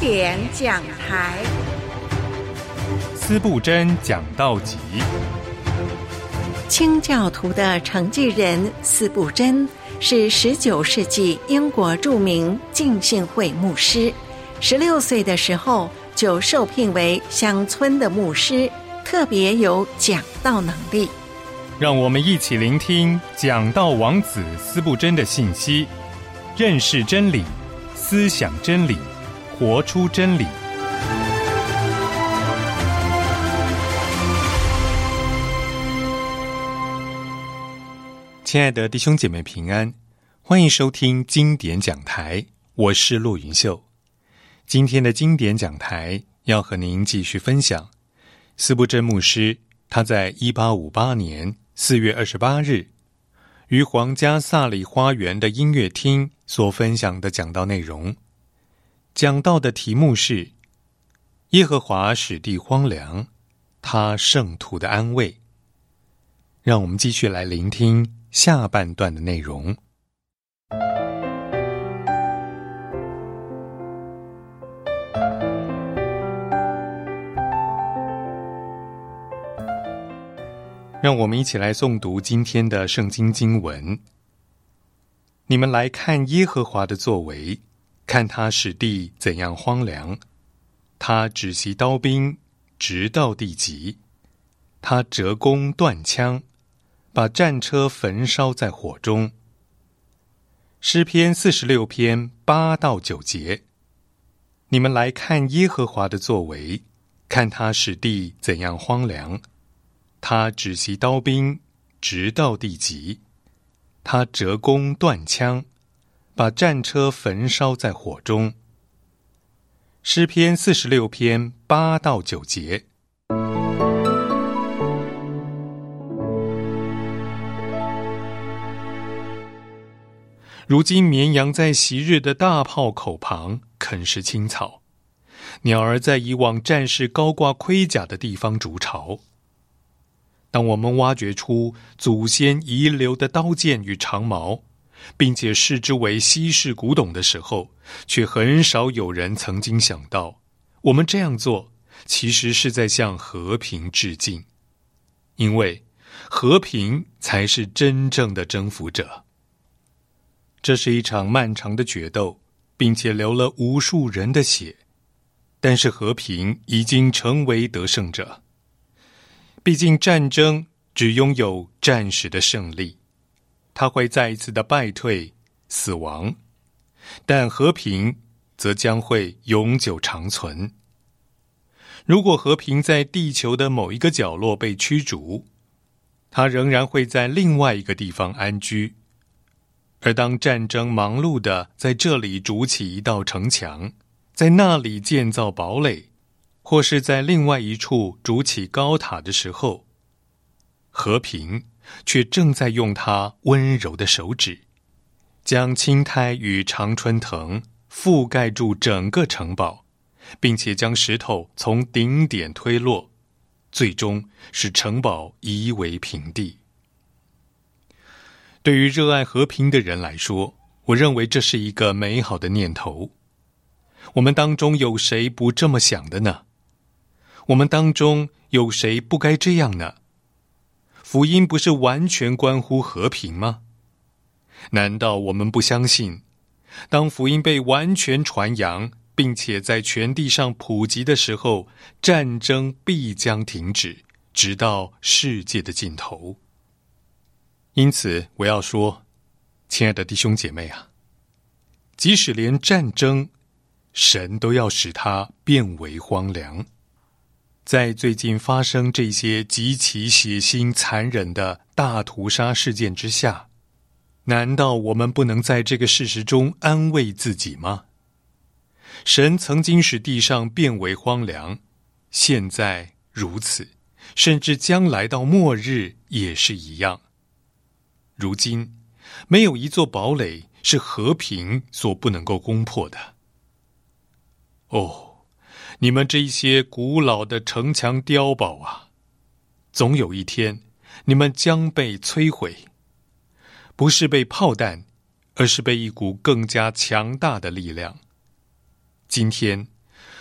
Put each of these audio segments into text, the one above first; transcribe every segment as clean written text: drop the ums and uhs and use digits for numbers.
典讲台， 司布真讲道集。 清教徒的承继人司布真是19世纪英国著名浸信会牧师，16岁的时候就受聘为乡村的牧师，特别有讲道能力。 让我们一起聆听讲道王子司布真的信息，认识真理，思想真理，活出真理。亲爱的弟兄姐妹平安，欢迎收听经典讲台，我是骆云秀。今天的经典讲台要和您继续分享司布真牧师他在1858年4月28日于皇家萨里花园的音乐厅所分享的讲道内容。讲道的题目是耶和华使地荒凉，他圣徒的安慰。让我们继续来聆听下半段的内容。让我们一起来诵读今天的圣经经文。你们来看耶和华的作为，看他使地怎样荒凉。他止息刀兵，直到地极。他折弓断枪，把战车焚烧在火中。诗篇46篇8到9节。你们来看耶和华的作为，看他使地怎样荒凉。他止息刀兵，直到地极。他折弓断枪，把战车焚烧在火中。诗篇46篇8到9节。如今绵羊在昔日的大炮口旁啃食青草，鸟儿在以往战士高挂盔甲的地方筑巢。当我们挖掘出祖先遗留的刀剑与长矛，并且视之为稀世古董的时候，却很少有人曾经想到，我们这样做其实是在向和平致敬，因为和平才是真正的征服者。这是一场漫长的决斗，并且流了无数人的血，但是和平已经成为得胜者。毕竟战争只拥有战士的胜利，他会再一次的败退死亡，但和平则将会永久长存。如果和平在地球的某一个角落被驱逐，它仍然会在另外一个地方安居。而当战争忙碌的在这里筑起一道城墙，在那里建造堡垒，或是在另外一处筑起高塔的时候，和平却正在用它温柔的手指，将青苔与常春藤覆盖住整个城堡，并且将石头从顶点推落，最终使城堡夷为平地。对于热爱和平的人来说，我认为这是一个美好的念头。我们当中有谁不这么想的呢？我们当中有谁不该这样呢？福音不是完全关乎和平吗？难道我们不相信，当福音被完全传扬，并且在全地上普及的时候，战争必将停止，直到世界的尽头？因此我要说，亲爱的弟兄姐妹啊，即使连战争，神都要使它变为荒凉。在最近发生这些极其血腥残忍的大屠杀事件之下，难道我们不能在这个事实中安慰自己吗？神曾经使地上变为荒凉，现在如此，甚至将来到末日也是一样。如今没有一座堡垒是和平所不能够攻破的。你们这些古老的城墙碉堡啊，总有一天你们将被摧毁，不是被炮弹，而是被一股更加强大的力量。今天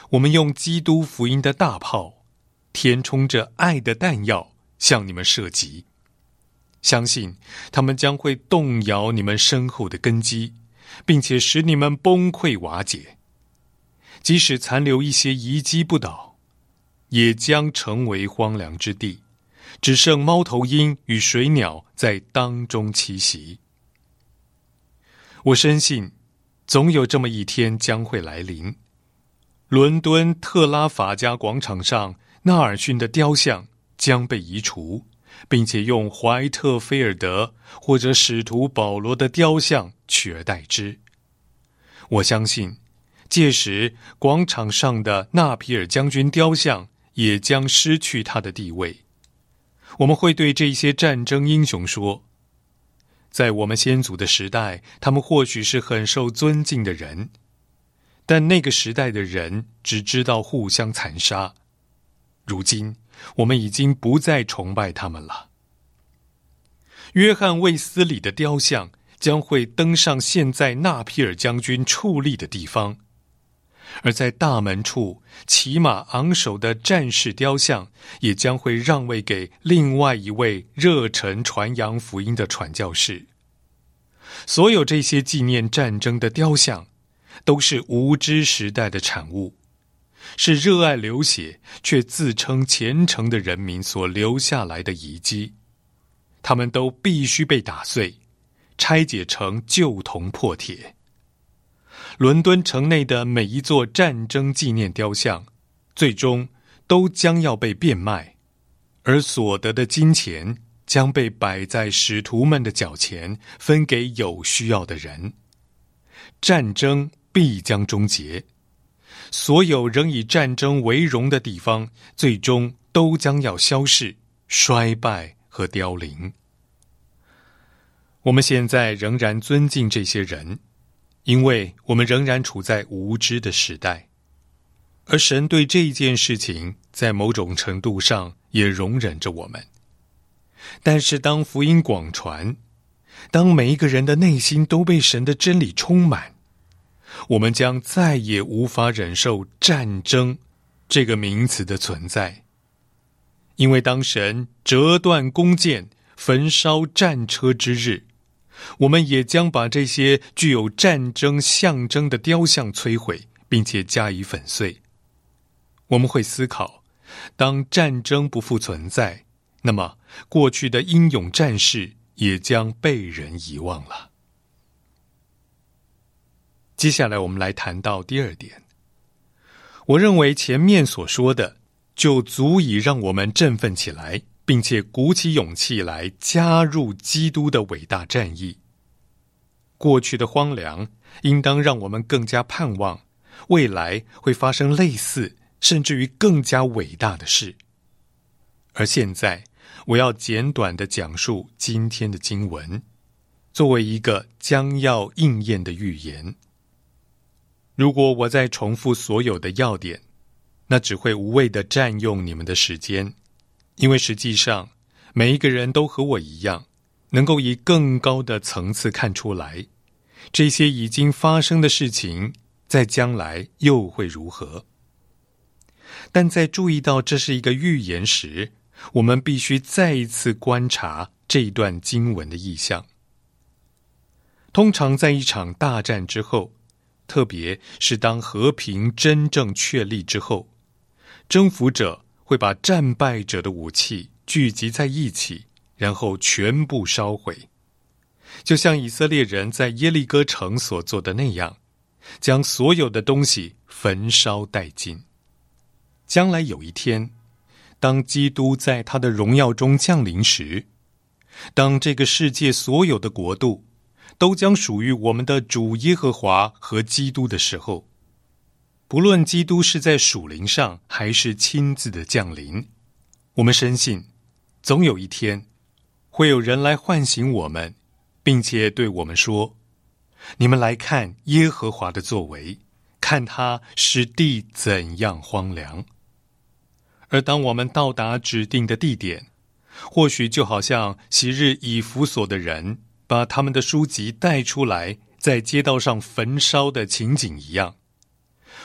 我们用基督福音的大炮，填充着爱的弹药，向你们射击。相信他们将会动摇你们深厚的根基，并且使你们崩溃瓦解。即使残留一些遗迹不倒，也将成为荒凉之地，只剩猫头鹰与水鸟在当中栖息。我深信，总有这么一天将会来临。伦敦特拉法加广场上纳尔逊的雕像将被移除，并且用怀特菲尔德或者使徒保罗的雕像取而代之。我相信，届时广场上的纳皮尔将军雕像也将失去他的地位。我们会对这些战争英雄说，在我们先祖的时代，他们或许是很受尊敬的人，但那个时代的人只知道互相残杀。如今我们已经不再崇拜他们了。约翰卫斯理的雕像将会登上现在纳皮尔将军矗立的地方，而在大门处骑马昂首的战士雕像也将会让位给另外一位热忱传扬福音的传教士。所有这些纪念战争的雕像都是无知时代的产物，是热爱流血却自称虔诚的人民所留下来的遗迹。他们都必须被打碎，拆解成旧铜破铁。伦敦城内的每一座战争纪念雕像，最终都将要被变卖，而所得的金钱将被摆在使徒们的脚前，分给有需要的人。战争必将终结，所有仍以战争为荣的地方，最终都将要消逝、衰败和凋零。我们现在仍然尊敬这些人，因为我们仍然处在无知的时代，而神对这件事情在某种程度上也容忍着我们。但是当福音广传，当每一个人的内心都被神的真理充满，我们将再也无法忍受战争这个名词的存在。因为当神折断弓箭、焚烧战车之日，我们也将把这些具有战争象征的雕像摧毁，并且加以粉碎。我们会思考，当战争不复存在，那么过去的英勇战士也将被人遗忘了。接下来我们来谈到第二点。我认为前面所说的就足以让我们振奋起来，并且鼓起勇气来加入基督的伟大战役。过去的荒凉应当让我们更加盼望未来会发生类似甚至于更加伟大的事。而现在我要简短地讲述今天的经文，作为一个将要应验的预言。如果我再重复所有的要点，那只会无谓地占用你们的时间，因为实际上每一个人都和我一样，能够以更高的层次看出来，这些已经发生的事情在将来又会如何。但在注意到这是一个预言时，我们必须再一次观察这一段经文的意象。通常在一场大战之后，特别是当和平真正确立之后，征服者会把战败者的武器聚集在一起，然后全部烧毁，就像以色列人在耶利哥城所做的那样，将所有的东西焚烧殆尽。将来有一天，当基督在他的荣耀中降临时，当这个世界所有的国度都将属于我们的主耶和华和基督的时候，不论基督是在属灵上还是亲自的降临，我们深信总有一天会有人来唤醒我们，并且对我们说，你们来看耶和华的作为，看他使地怎样荒凉。而当我们到达指定的地点，或许就好像昔日以弗所的人把他们的书籍带出来，在街道上焚烧的情景一样，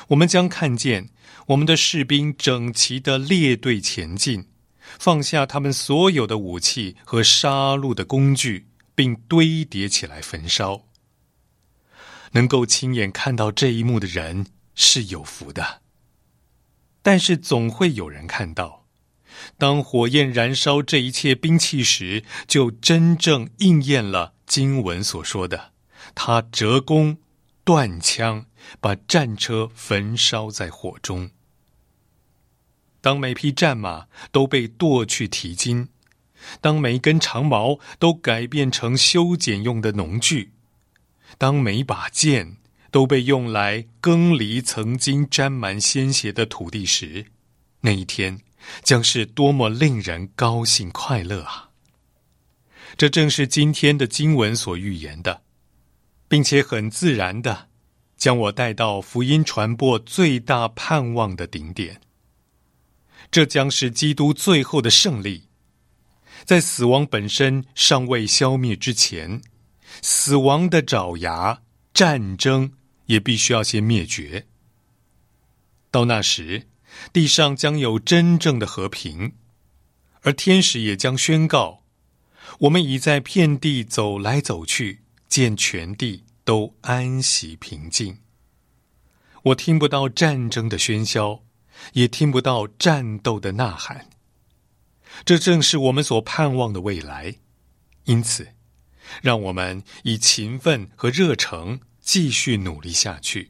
我们将看见我们的士兵整齐地列队前进，放下他们所有的武器和杀戮的工具，并堆叠起来焚烧。能够亲眼看到这一幕的人是有福的。但是总会有人看到，当火焰燃烧这一切兵器时，就真正应验了经文所说的，他折弓断枪，把战车焚烧在火中。当每匹战马都被剁去蹄筋，当每一根长矛都改变成修剪用的农具，当每一把剑都被用来耕犁曾经沾满鲜血的土地时，那一天将是多么令人高兴快乐啊！这正是今天的经文所预言的，并且很自然地将我带到福音传播最大盼望的顶点。这将是基督最后的胜利。在死亡本身尚未消灭之前，死亡的爪牙，战争也必须要先灭绝。到那时，地上将有真正的和平，而天使也将宣告，我们已在遍地走来走去，见全地都安息平静。我听不到战争的喧嚣，也听不到战斗的呐喊。这正是我们所盼望的未来。因此，让我们以勤奋和热诚继续努力下去。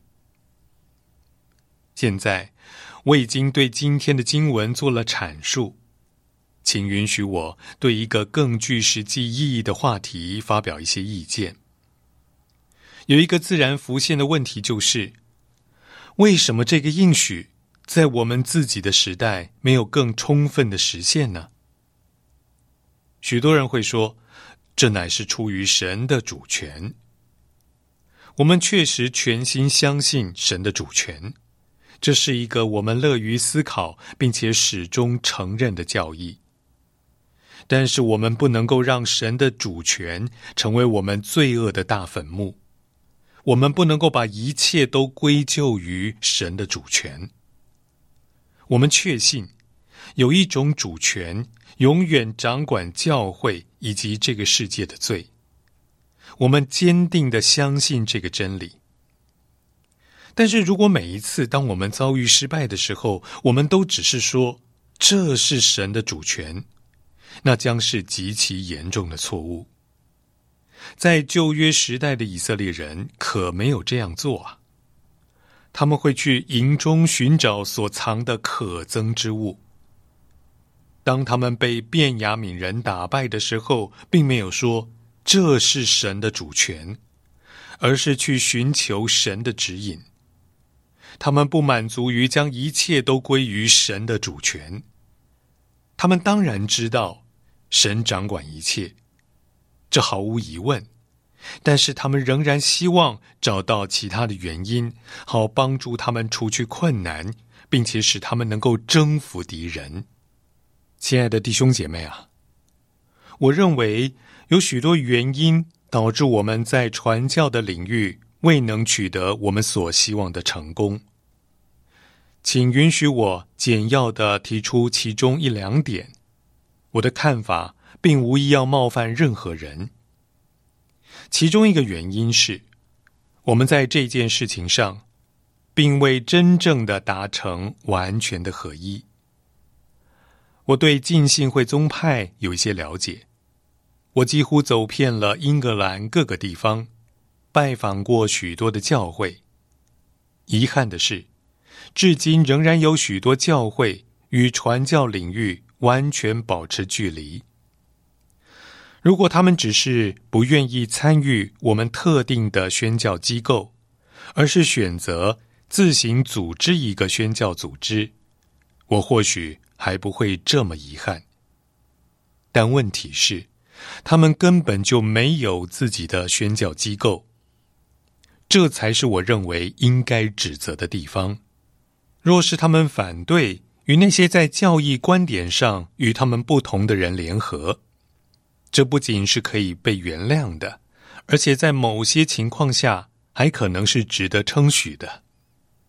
现在，我已经对今天的经文做了阐述，请允许我对一个更具实际意义的话题发表一些意见。有一个自然浮现的问题就是，为什么这个应许在我们自己的时代没有更充分的实现呢？许多人会说，这乃是出于神的主权。我们确实全心相信神的主权，这是一个我们乐于思考并且始终承认的教义。但是我们不能够让神的主权成为我们罪恶的大坟墓。我们不能够把一切都归咎于神的主权。我们确信有一种主权永远掌管教会以及这个世界的罪。我们坚定地相信这个真理。但是如果每一次当我们遭遇失败的时候，我们都只是说这是神的主权，那将是极其严重的错误。在旧约时代的以色列人可没有这样做啊。他们会去营中寻找所藏的可憎之物。当他们被便雅悯人打败的时候，并没有说这是神的主权，而是去寻求神的指引。他们不满足于将一切都归于神的主权。他们当然知道神掌管一切，这毫无疑问，但是他们仍然希望找到其他的原因，好帮助他们除去困难，并且使他们能够征服敌人。亲爱的弟兄姐妹啊，我认为有许多原因导致我们在传教的领域未能取得我们所希望的成功。请允许我简要地提出其中一两点。我的看法并无意要冒犯任何人。其中一个原因是，我们在这件事情上并未真正地达成完全的合一。我对浸信会宗派有一些了解，我几乎走遍了英格兰各个地方，拜访过许多的教会。遗憾的是，至今仍然有许多教会与传教领域完全保持距离。如果他们只是不愿意参与我们特定的宣教机构，而是选择自行组织一个宣教组织，我或许还不会这么遗憾。但问题是，他们根本就没有自己的宣教机构，这才是我认为应该指责的地方。若是他们反对与那些在教义观点上与他们不同的人联合，这不仅是可以被原谅的，而且在某些情况下还可能是值得称许的。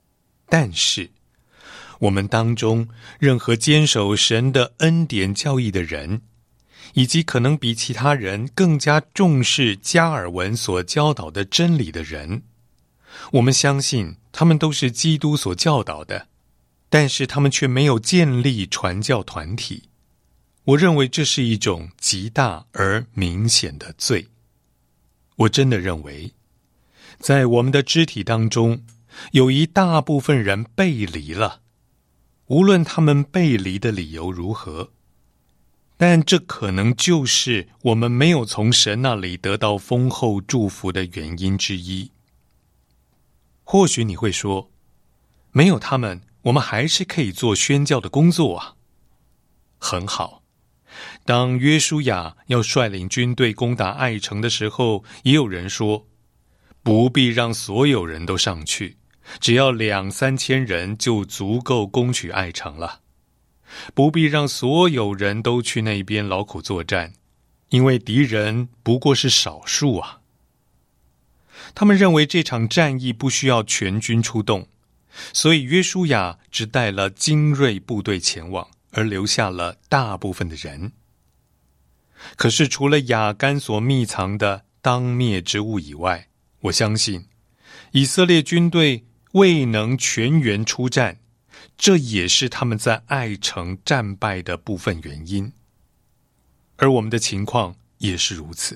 但是我们当中任何坚守神的恩典教义的人，以及可能比其他人更加重视加尔文所教导的真理的人，我们相信他们都是基督所教导的，但是他们却没有建立传教团体。我认为这是一种极大而明显的罪。我真的认为，在我们的肢体当中，有一大部分人背离了，无论他们背离的理由如何，但这可能就是我们没有从神那里得到丰厚祝福的原因之一。或许你会说，没有他们，我们还是可以做宣教的工作啊。很好，当约书亚要率领军队攻打爱城的时候，也有人说，不必让所有人都上去，只要2-3千人就足够攻取爱城了。不必让所有人都去那边劳苦作战，因为敌人不过是少数啊。他们认为这场战役不需要全军出动，所以约书亚只带了精锐部队前往，而留下了大部分的人。可是除了亚干所密藏的当灭之物以外，我相信以色列军队未能全员出战，这也是他们在爱城战败的部分原因。而我们的情况也是如此。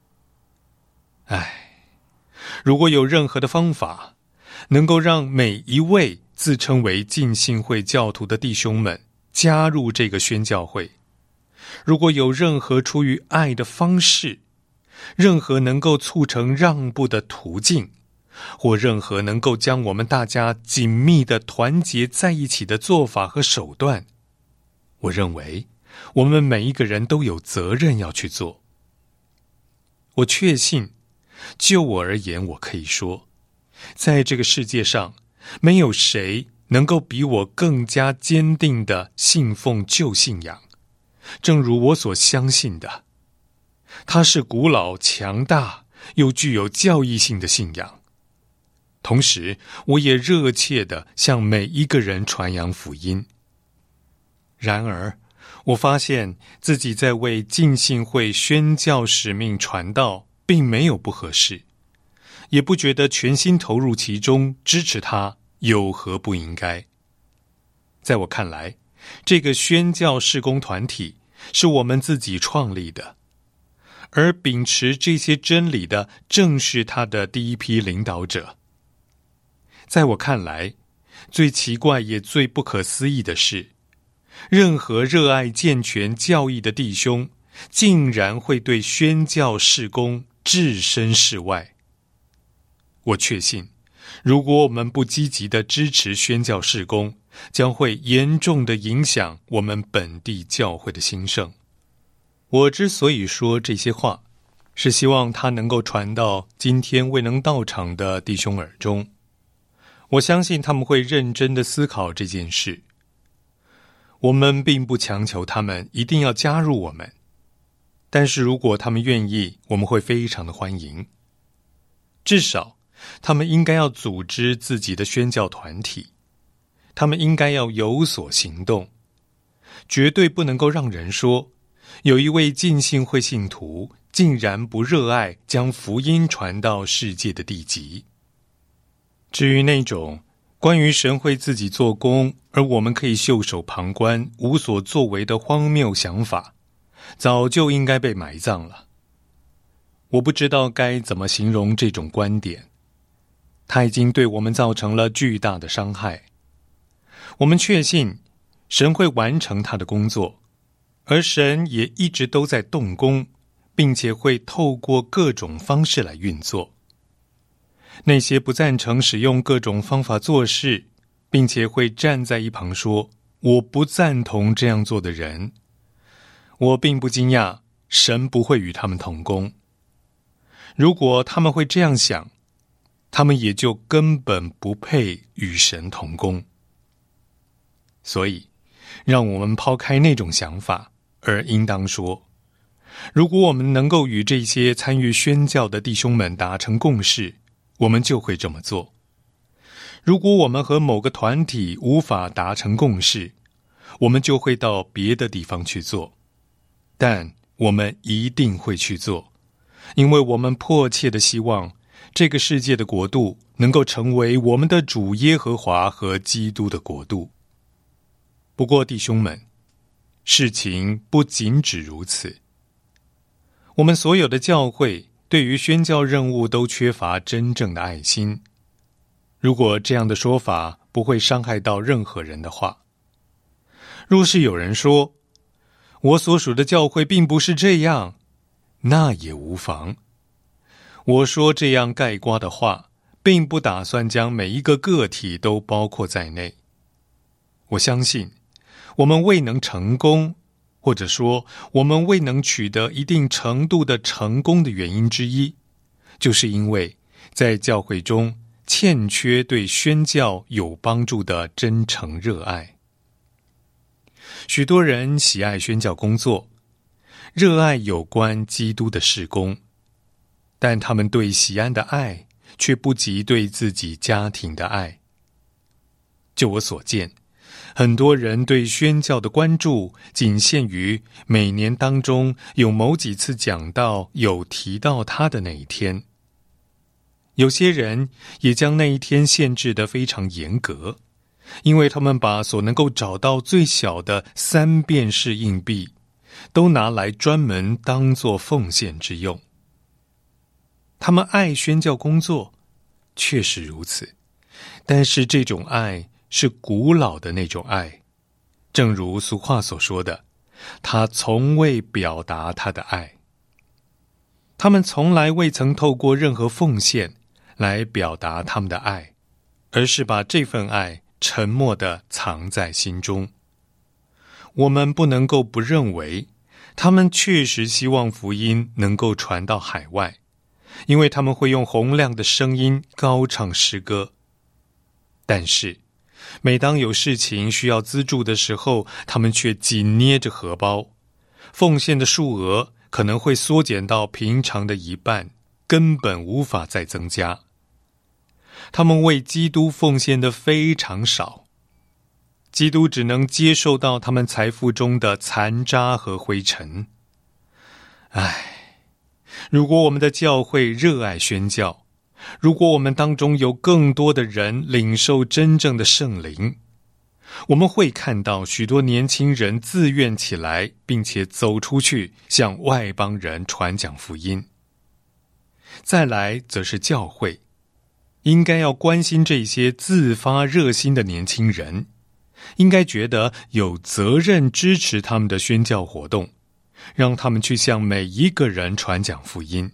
如果有任何的方法能够让每一位自称为浸信会教徒的弟兄们加入这个宣教会，如果有任何出于爱的方式，任何能够促成让步的途径，或任何能够将我们大家紧密地团结在一起的做法和手段，我认为我们每一个人都有责任要去做。我确信，就我而言，我可以说，在这个世界上，没有谁能够比我更加坚定地信奉旧信仰，正如我所相信的，它是古老、强大又具有教义性的信仰。同时，我也热切地向每一个人传扬福音。然而，我发现自己在为浸信会宣教使命传道，并没有不合适，也不觉得全心投入其中支持他有何不应该。在我看来，这个宣教事工团体是我们自己创立的，而秉持这些真理的正是他的第一批领导者。在我看来，最奇怪也最不可思议的是，任何热爱健全教义的弟兄竟然会对宣教事工置身事外。我确信，如果我们不积极地支持宣教事工，将会严重地影响我们本地教会的兴盛。我之所以说这些话，是希望它能够传到今天未能到场的弟兄耳中。我相信他们会认真地思考这件事。我们并不强求他们一定要加入我们，但是如果他们愿意，我们会非常的欢迎。至少他们应该要组织自己的宣教团体，他们应该要有所行动，绝对不能够让人说，有一位浸信会信徒竟然不热爱将福音传到世界的地极。至于那种关于神会自己做工，而我们可以袖手旁观、无所作为的荒谬想法，早就应该被埋葬了。我不知道该怎么形容这种观点，它已经对我们造成了巨大的伤害。我们确信神会完成他的工作，而神也一直都在动工，并且会透过各种方式来运作。那些不赞成使用各种方法做事，并且会站在一旁说我不赞同这样做的人，我并不惊讶，神不会与他们同工。如果他们会这样想，他们也就根本不配与神同工。所以让我们抛开那种想法，而应当说，如果我们能够与这些参与宣教的弟兄们达成共识，我们就会这么做。 如果我们和某个团体无法达成共识，我们就会到别的地方去做，但我们一定会去做，因为我们迫切地希望这个世界的国度能够成为我们的主耶和华和基督的国度。不过弟兄们，事情不仅止如此。我们所有的教会对于宣教任务都缺乏真正的爱心。如果这样的说法不会伤害到任何人的话，若是有人说我所属的教会并不是这样，那也无妨。我说这样概括的话，并不打算将每一个个体都包括在内。我相信我们未能成功，或者说我们未能取得一定程度的成功的原因之一，就是因为在教会中欠缺对宣教有帮助的真诚热爱。许多人喜爱宣教工作，热爱有关基督的事工，但他们对喜安的爱却不及对自己家庭的爱。就我所见，很多人对宣教的关注仅限于每年当中有某几次讲道有提到他的那一天。有些人也将那一天限制得非常严格，因为他们把所能够找到最小的3便士硬币都拿来专门当作奉献之用。他们爱宣教工作，确实如此，但是这种爱是古老的那种爱，正如俗话所说的，他从未表达他的爱。他们从来未曾透过任何奉献来表达他们的爱，而是把这份爱沉默地藏在心中。我们不能够不认为他们确实希望福音能够传到海外，因为他们会用洪亮的声音高唱诗歌。但是每当有事情需要资助的时候，他们却紧捏着荷包，奉献的数额可能会缩减到平常的1半，根本无法再增加。他们为基督奉献的非常少，基督只能接受到他们财富中的残渣和灰尘。如果我们的教会热爱宣教，如果我们当中有更多的人领受真正的圣灵，我们会看到许多年轻人自愿起来，并且走出去向外邦人传讲福音。再来则是教会应该要关心这些自发热心的年轻人，应该觉得有责任支持他们的宣教活动，让他们去向每一个人传讲福音。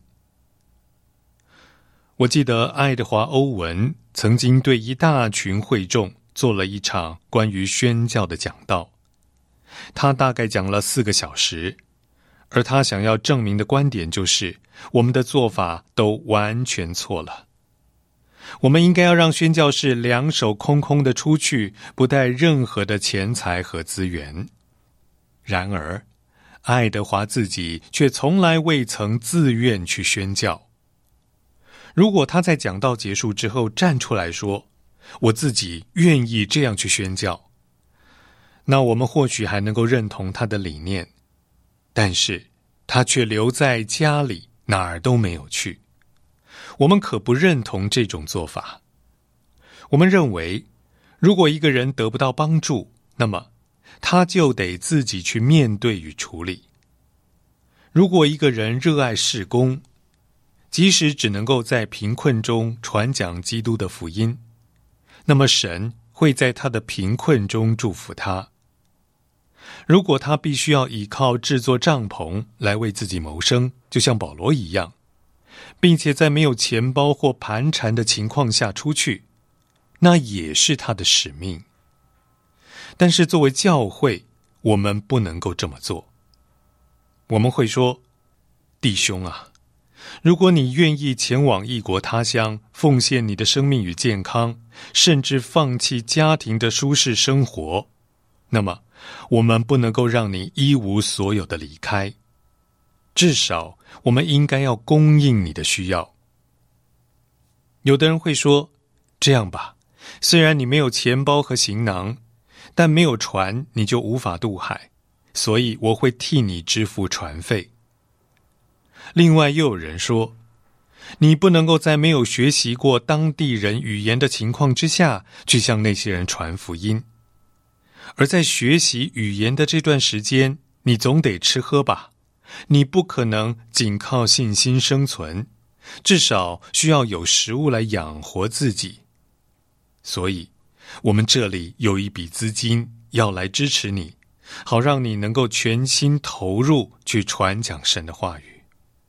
我记得爱德华·欧文曾经对一大群会众做了一场关于宣教的讲道，他大概讲了4个小时，而他想要证明的观点就是我们的做法都完全错了。我们应该要让宣教士2手空空的出去，不带任何的钱财和资源。然而爱德华自己却从来未曾自愿去宣教。如果他在讲道结束之后站出来说，我自己愿意这样去宣教，那我们或许还能够认同他的理念，但是他却留在家里，哪儿都没有去。我们可不认同这种做法。我们认为，如果一个人得不到帮助，那么他就得自己去面对与处理。如果一个人热爱事工，即使只能够在贫困中传讲基督的福音，那么神会在他的贫困中祝福他。如果他必须要依靠制作帐篷来为自己谋生，就像保罗一样，并且在没有钱包或盘缠的情况下出去，那也是他的使命。但是作为教会，我们不能够这么做。我们会说，弟兄啊，如果你愿意前往异国他乡，奉献你的生命与健康，甚至放弃家庭的舒适生活，那么我们不能够让你一无所有的离开，至少我们应该要供应你的需要。有的人会说，这样吧， 虽然你没有钱包和行囊，但没有船你就无法渡海，所以我会替你支付船费。另外又有人说，你不能够在没有学习过当地人语言的情况之下去向那些人传福音，而在学习语言的这段时间，你总得吃喝吧，你不可能仅靠信心生存，至少需要有食物来养活自己。所以我们这里有一笔资金要来支持你，好让你能够全心投入去传讲神的话语。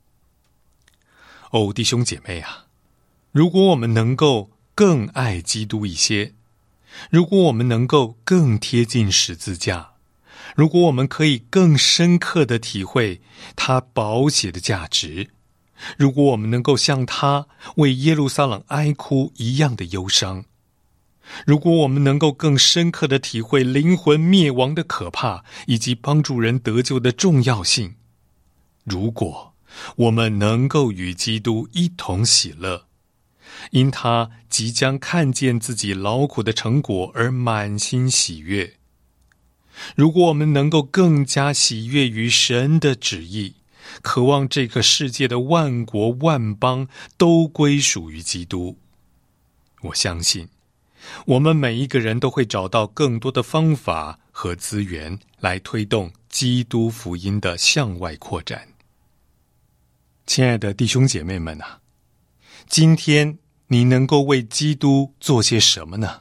弟兄姐妹啊，如果我们能够更爱基督一些，如果我们能够更贴近十字架，如果我们可以更深刻地体会他宝血的价值，如果我们能够像他为耶路撒冷哀哭一样的忧伤，如果我们能够更深刻地体会灵魂灭亡的可怕，以及帮助人得救的重要性，如果我们能够与基督一同喜乐，因他即将看见自己劳苦的成果而满心喜悦，如果我们能够更加喜悦于神的旨意，渴望这个世界的万国万邦都归属于基督，我相信我们每一个人都会找到更多的方法和资源来推动基督福音的向外扩展。亲爱的弟兄姐妹们啊，今天你能够为基督做些什么呢？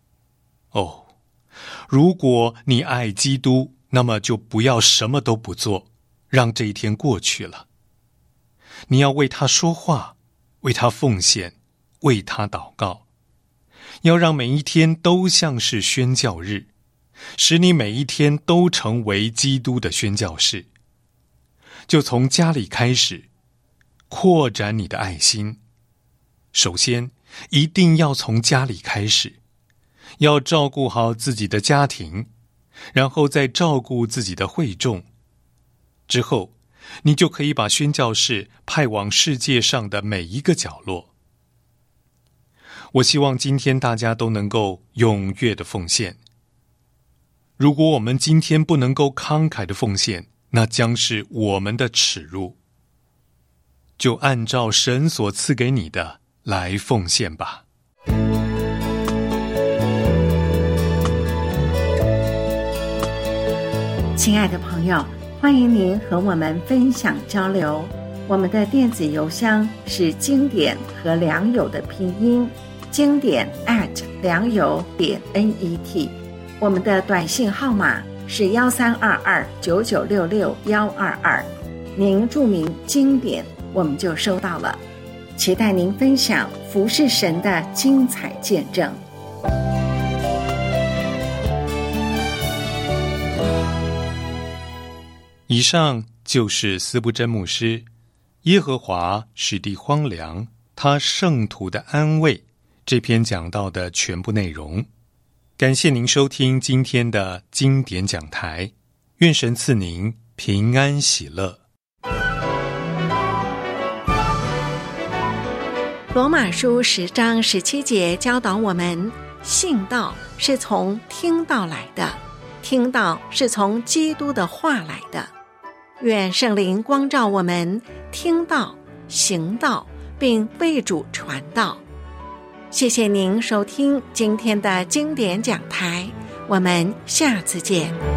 如果你爱基督，那么就不要什么都不做，让这一天过去了。你要为他说话，为他奉献，为他祷告，要让每一天都像是宣教日，使你每一天都成为基督的宣教士。就从家里开始扩展你的爱心，首先一定要从家里开始，要照顾好自己的家庭，然后再照顾自己的会众，之后你就可以把宣教士派往世界上的每一个角落。我希望今天大家都能够踊跃的奉献。如果我们今天不能够慷慨的奉献，那将是我们的耻辱。就按照神所赐给你的来奉献吧。 亲爱的朋友，欢迎您和我们分享交流。我们的电子邮箱是经典和良友的拼音，经典良友.net。我们的短信号码是132299662122，您注明经典，我们就收到了。期待您分享服侍神的精彩见证。 以上就是司布真牧师耶和华使地荒凉，他圣徒的安慰这篇讲道的全部内容。感谢您收听今天的经典讲台，愿神赐您平安喜乐。 罗马书10章17节教导我们，信道是从听道来的，听道是从基督的话来的。愿圣灵光照我们，听道、行道，并为主传道。谢谢您收听今天的经典讲台，我们下次见。